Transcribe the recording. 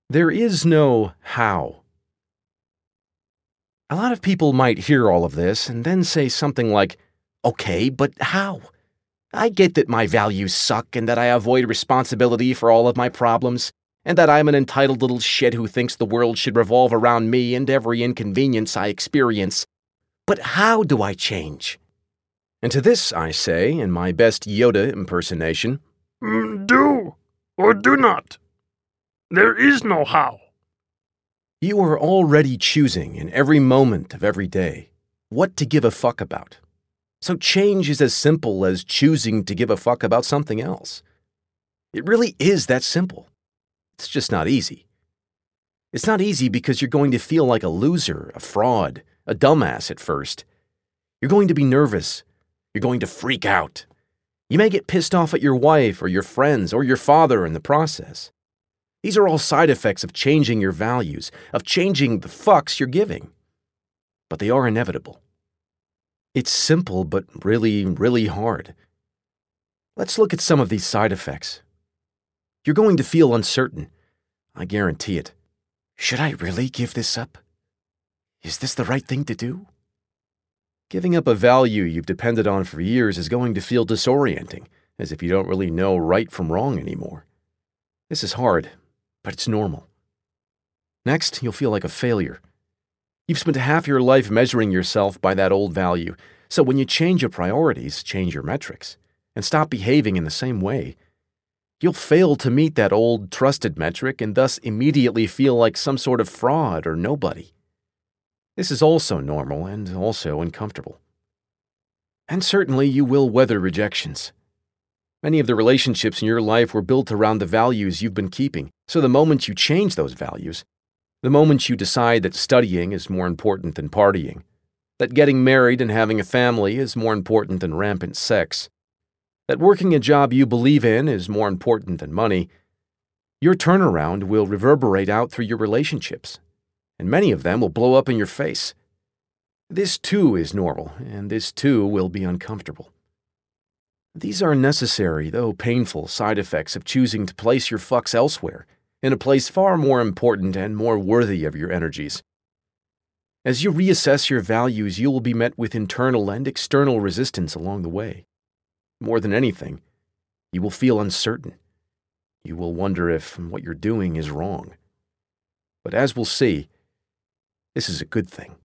There is no how. A lot of people might hear all of this and then say something like, "Okay, but how? I get that my values suck and that I avoid responsibility for all of my problems, and that I'm an entitled little shit who thinks the world should revolve around me and every inconvenience I experience. But how do I change?" And to this I say, in my best Yoda impersonation, Do or do not. There is no how. you are already choosing in every moment of every day what to give a fuck about. So change is as simple as choosing to give a fuck about something else. It really is that simple. It's just not easy. It's not easy because you're going to feel like a loser, a fraud, a dumbass at first. You're going to be nervous. You're going to freak out. You may get pissed off at your wife or your friends or your father in the process. These are all side effects of changing your values, of changing the fucks you're giving. But they are inevitable. It's simple, but really, really hard. Let's look at some of these side effects. You're going to feel uncertain. I guarantee it. Should I really give this up? Is this the right thing to do? Giving up a value you've depended on for years is going to feel disorienting, as if you don't really know right from wrong anymore. This is hard, but it's normal. Next, you'll feel like a failure. You've spent half your life measuring yourself by that old value, so when you change your priorities, change your metrics, and stop behaving in the same way, you'll fail to meet that old trusted metric and thus immediately feel like some sort of fraud or nobody. This is also normal and also uncomfortable. And certainly you will weather rejections. Many of the relationships in your life were built around the values you've been keeping, so the moment you change those values, the moment you decide that studying is more important than partying, that getting married and having a family is more important than rampant sex, that working a job you believe in is more important than money, your turnaround will reverberate out through your relationships, and many of them will blow up in your face. This too is normal, and this too will be uncomfortable. These are necessary, though painful, side effects of choosing to place your fucks elsewhere, in a place far more important and more worthy of your energies. As you reassess your values, you will be met with internal and external resistance along the way. More than anything, you will feel uncertain. You will wonder if what you're doing is wrong. But as we'll see, this is a good thing.